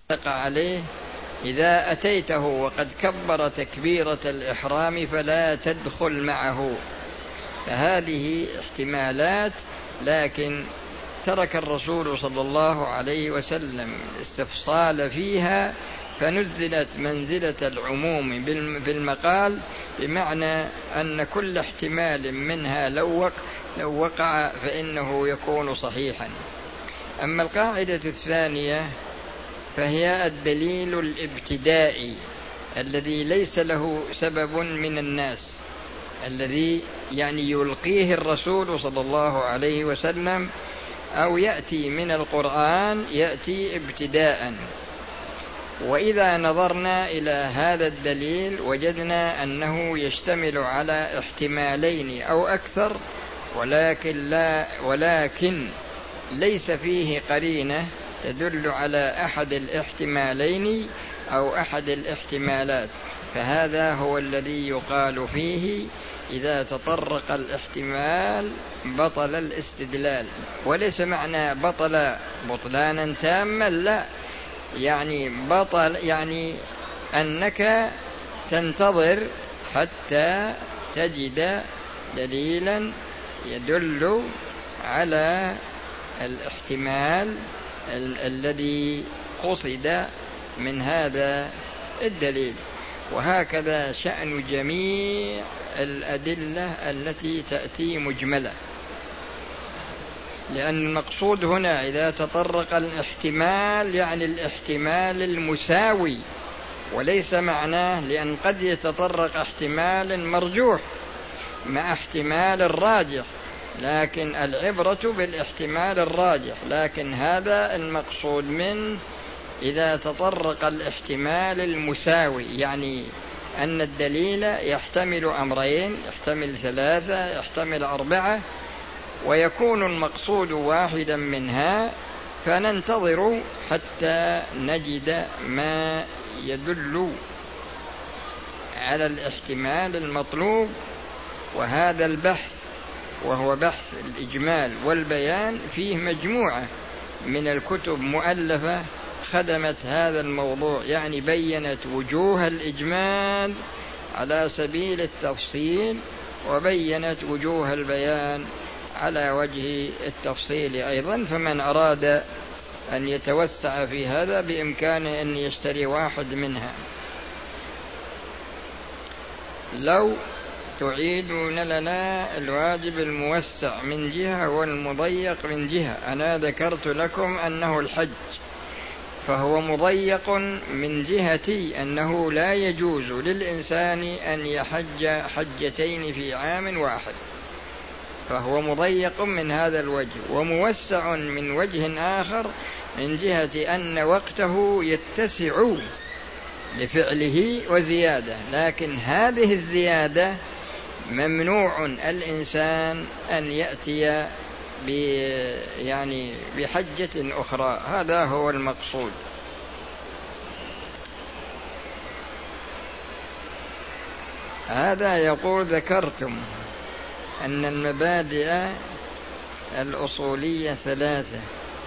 عليه: إذا أتيته وقد كبر تكبيرة الإحرام فلا تدخل معه. فهذه احتمالات، لكن ترك الرسول صلى الله عليه وسلم الاستفصال فيها، فنزلت منزلة العموم بالمقال، بمعنى أن كل احتمال منها لو وقع فإنه يكون صحيحا. أما القاعدة الثانية فهي الدليل الابتدائي الذي ليس له سبب من الناس، الذي يعني يلقيه الرسول صلى الله عليه وسلم أو يأتي من القرآن، يأتي ابتداء. وإذا نظرنا إلى هذا الدليل وجدنا أنه يشتمل على احتمالين أو أكثر، ولكن ليس فيه قرينة تدل على أحد الاحتمالين أو أحد الاحتمالات، فهذا هو الذي يقال فيه: إذا تطرق الاحتمال بطل الاستدلال. وليس معنى بطل بطلانا تاما، لا، يعني بطل يعني أنك تنتظر حتى تجد دليلا يدل على الاحتمال الذي قصد من هذا الدليل. وهكذا شأن جميع الأدلة التي تأتي مجملة، لأن المقصود هنا إذا تطرق الاحتمال يعني الاحتمال المساوي، وليس معناه، لأن قد يتطرق احتمال مرجوح مع احتمال الراجح، لكن العبرة بالاحتمال الراجح. لكن هذا المقصود من إذا تطرق الاحتمال المساوي، يعني أن الدليل يحتمل أمرين، يحتمل ثلاثة، يحتمل أربعة، ويكون المقصود واحدا منها، فننتظر حتى نجد ما يدل على الاحتمال المطلوب. وهذا البحث، وهو بحث الإجمال والبيان، فيه مجموعة من الكتب مؤلفة خدمت هذا الموضوع، يعني بينت وجوه الإجمال على سبيل التفصيل، وبينت وجوه البيان على وجه التفصيل أيضا. فمن أراد أن يتوسع في هذا بإمكانه أن يشتري واحد منها. لو تعيدون لنا الواجب الموسع من جهة والمضيق من جهة. أنا ذكرت لكم أنه الحج، فهو مضيق من جهة أنه لا يجوز للإنسان أن يحج حجتين في عام واحد، فهو مضيق من هذا الوجه، وموسع من وجه آخر من جهة أن وقته يتسع لفعله وزيادة، لكن هذه الزيادة ممنوع الإنسان أن يأتي بحجة أخرى. هذا هو المقصود. هذا يقول: ذكرتم أن المبادئ الأصولية ثلاثة،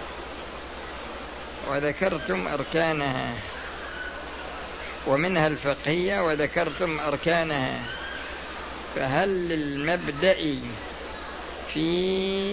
وذكرتم أركانها، ومنها الفقهية وذكرتم أركانها، فهل للمبدأ في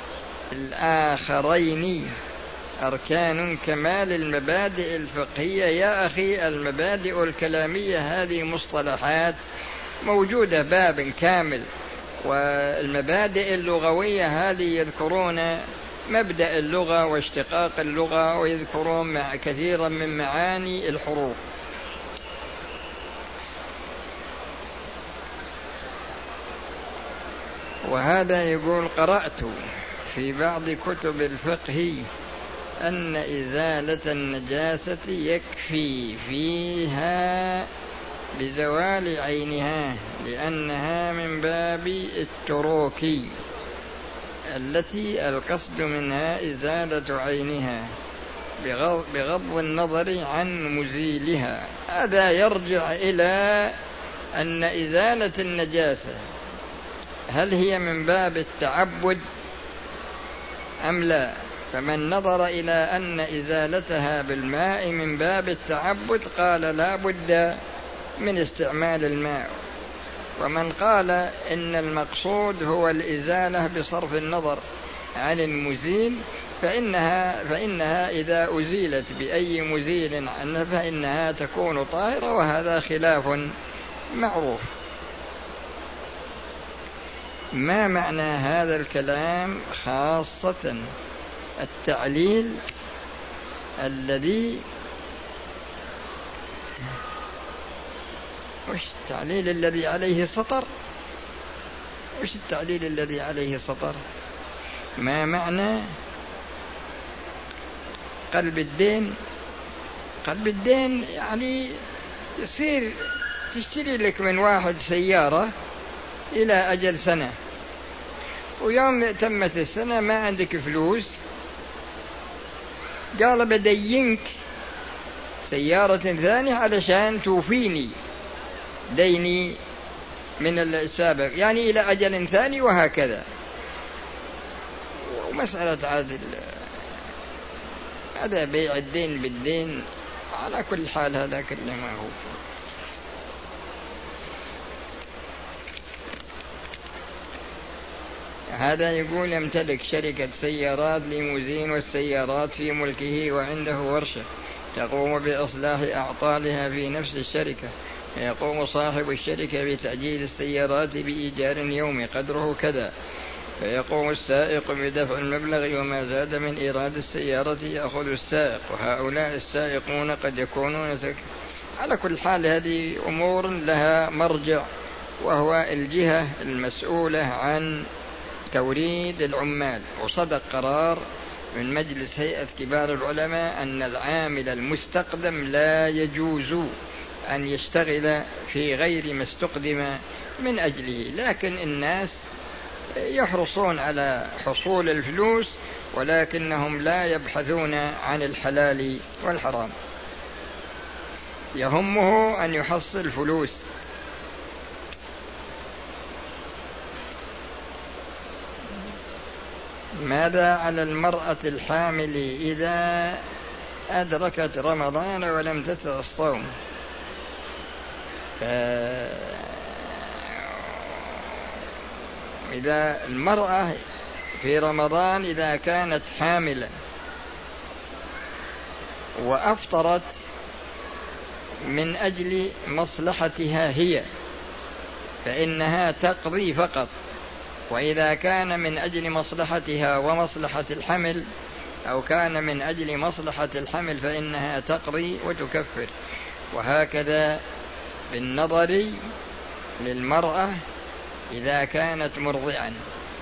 الآخرين أركان كما للمبادئ الفقهية؟ يا أخي، المبادئ الكلامية هذه مصطلحات موجودة باب كامل، والمبادئ اللغوية هذه يذكرون مبدأ اللغة واشتقاق اللغة، ويذكرون كثيرا من معاني الحروف. وهذا يقول: قرأت في بعض كتب الفقه أن إزالة النجاسة يكفي فيها بزوال عينها، لأنها من باب التروك التي القصد منها إزالة عينها بغض النظر عن مزيلها. هذا يرجع إلى أن إزالة النجاسة هل هي من باب التعبد أم لا؟ فمن نظر إلى أن إزالتها بالماء من باب التعبد قال لا بد من استعمال الماء، ومن قال إن المقصود هو الإزالة بصرف النظر عن المزيل فإنها إذا أزيلت بأي مزيل عنها فإنها تكون طاهرة، وهذا خلاف معروف. ما معنى هذا الكلام؟ خاصة التعليل الذي وش التعليل الذي عليه سطر؟ وش التعليل الذي عليه سطر؟ ما معنى قلب الدين؟ قلب الدين يعني يصير تشتري لك من واحد سيارة إلى أجل سنة، ويوم تمت السنة ما عندك فلوس، قال بدينك سيارة ثانية علشان توفيني ديني من السابق، يعني إلى أجل ثاني، وهكذا. ومسألة هذا بيع الدين بالدين على كل حال، هذا كله ما هو. هذا يقول يمتلك شركة سيارات ليموزين والسيارات في ملكه وعنده ورشة تقوم بإصلاح أعطالها في نفس الشركة، يقوم صاحب الشركة بتأجيل السيارات بإيجار يومي قدره كذا، فيقوم السائق بدفع المبلغ وما زاد من إيراد السيارة يأخذ السائق، وهؤلاء السائقون قد يكونون على كل حال هذه أمور لها مرجع، وهو الجهة المسؤولة عن توريد العمال. وصدق قرار من مجلس هيئة كبار العلماء أن العامل المستقدم لا يجوز أن يشتغل في غير ما استقدم من أجله، لكن الناس يحرصون على حصول الفلوس ولكنهم لا يبحثون عن الحلال والحرام، يهمه أن يحصل فلوس. ماذا على المرأة الحامل إذا أدركت رمضان ولم تترك الصوم؟ إذا المرأة في رمضان إذا كانت حاملا وأفطرت من أجل مصلحتها هي فإنها تقضي فقط، وإذا كان من أجل مصلحتها ومصلحة الحمل أو كان من أجل مصلحة الحمل فإنها تقضي وتكفر. وهكذا بالنظر للمرأة إذا كانت مرضعا،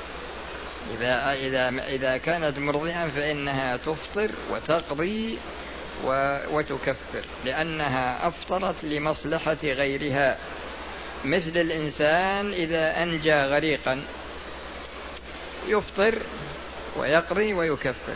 إذا كانت مرضعا فإنها تفطر وتقضي وتكفر، لأنها أفطرت لمصلحة غيرها، مثل الإنسان إذا أنجى غريقا يفطر ويقضي ويكفر.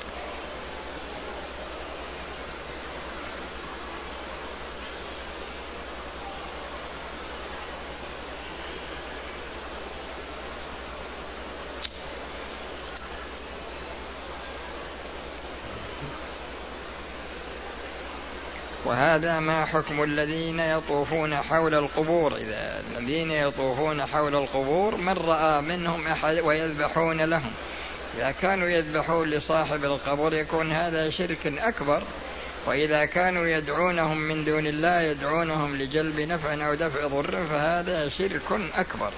وهذا ما حكم الذين يطوفون حول القبور؟ إذا الذين يطوفون حول القبور من رأى منهم أحد ويذبحون لهم، إذا كانوا يذبحون لصاحب القبر يكون هذا شرك أكبر، وإذا كانوا يدعونهم من دون الله يدعونهم لجلب نفع أو دفع ضر فهذا شرك أكبر.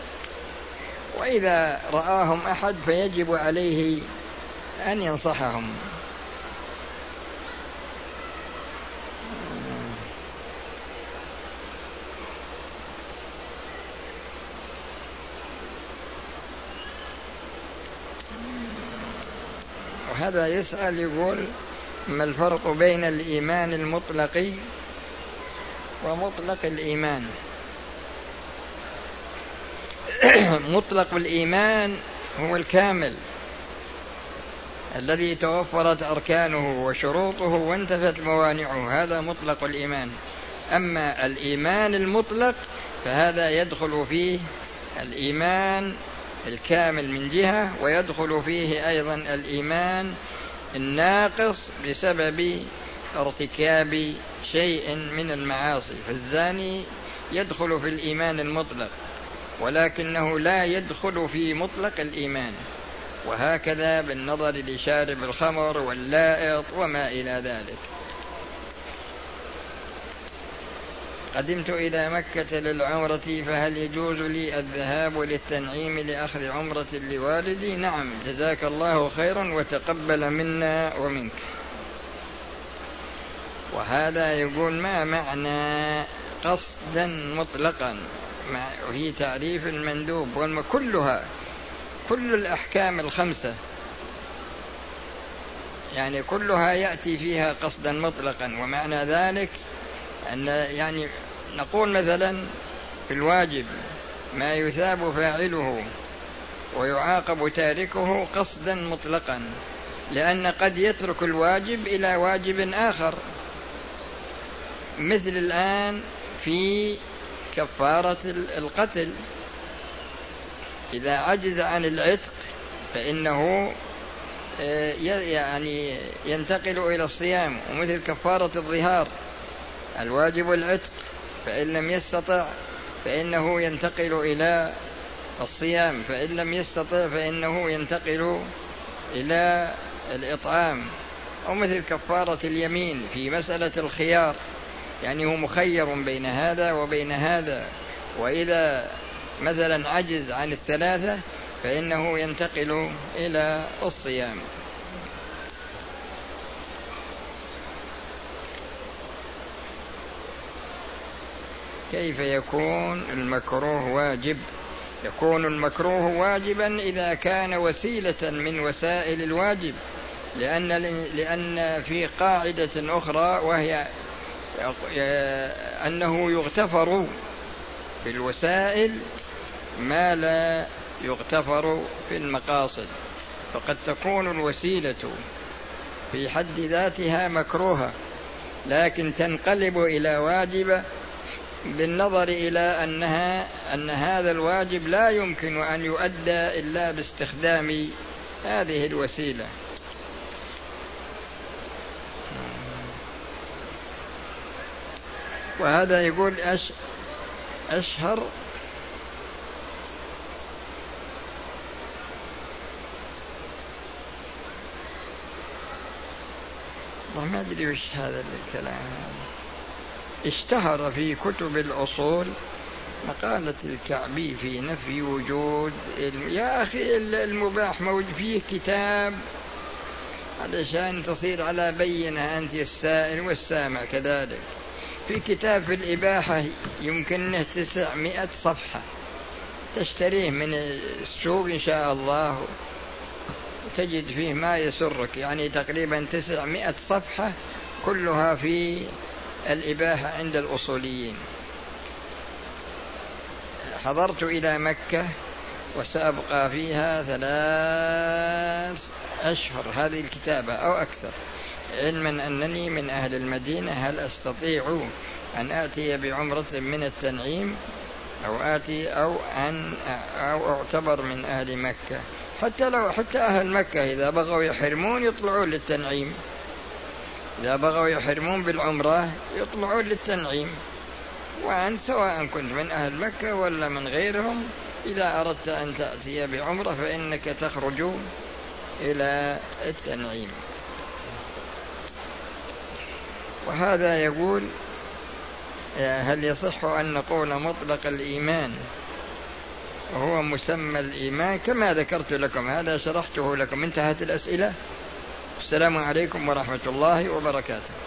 وإذا رآهم أحد فيجب عليه أن ينصحهم. وهذا يسأل يقول ما الفرق بين الإيمان المطلق ومطلق الإيمان؟ مطلق الإيمان هو الكامل الذي توفرت أركانه وشروطه وانتفت موانعه، هذا مطلق الإيمان. أما الإيمان المطلق فهذا يدخل فيه الإيمان الكامل من جهة، ويدخل فيه أيضا الإيمان الناقص بسبب ارتكاب شيء من المعاصي، فالزاني يدخل في الإيمان المطلق ولكنه لا يدخل في مطلق الإيمان، وهكذا بالنظر لشارب الخمر واللائط وما إلى ذلك. قدمت إلى مكة للعمرة، فهل يجوز لي الذهاب للتنعيم لأخذ عمرة لوالدي؟ نعم، جزاك الله خيرا وتقبل منا ومنك. وهذا يقول: ما معنى قصدا مطلقا في تعريف المندوب؟ كلها كل الأحكام الخمسة يعني كلها يأتي فيها قصدا مطلقا. ومعنى ذلك أن يعني نقول مثلا في الواجب ما يثاب فاعله ويعاقب تاركه قصدا مطلقا، لأن قد يترك الواجب إلى واجب آخر، مثل الآن في كفارة القتل، إذا عجز عن العتق فإنه يعني ينتقل إلى الصيام. ومثل كفارة الظهار الواجب العتق، فإن لم يستطع فإنه ينتقل إلى الصيام، فإن لم يستطع فإنه ينتقل إلى الإطعام. أو مثل كفارة اليمين في مسألة الخيار، يعني هو مخير بين هذا وبين هذا، وإذا مثلا عجز عن الثلاثة فإنه ينتقل إلى الصيام. كيف يكون المكروه واجب؟ يكون المكروه واجبا إذا كان وسيلة من وسائل الواجب، لأن في قاعدة أخرى وهي أنه يغتفر بالوسائل ما لا يغتفر في المقاصد. فقد تكون الوسيلة في حد ذاتها مكروهة لكن تنقلب إلى واجبة بالنظر إلى أن هذا الواجب لا يمكن أن يؤدى إلا باستخدام هذه الوسيلة. وهذا يقول أشهر ما أدري وش هذا الكلام. اشتهر في كتب الأصول مقالة الكعبي في نفي وجود يا أخي المباح موجود فيه كتاب علشان تصير على بينة أنت السائل والسامع كذلك. في كتاب في الإباحة يمكنه 900 صفحة، تشتريه من السوق إن شاء الله تجد فيه ما يسرك، يعني تقريبا 900 صفحة كلها في الإباحة عند الأصوليين. حضرت إلى مكة وسأبقى فيها 3 أشهر هذه الكتابة أو أكثر، علما أنني من أهل المدينة. هل أستطيع أن آتي بعمرة من التنعيم أو أعتبر من أهل مكة؟ حتى أهل مكة إذا بغوا يحرمون يطلعون للتنعيم، إذا بغوا يحرمون بالعمرة يطلعون للتنعيم. وأنت سواء كنت من أهل مكة ولا من غيرهم إذا أردت أن تأتي بعمرة فإنك تخرج إلى التنعيم. وهذا يقول: هل يصح أن نقول مطلق الإيمان وهو مسمى الإيمان كما ذكرت لكم؟ هذا شرحته لكم. انتهت الأسئلة. السلام عليكم ورحمة الله وبركاته.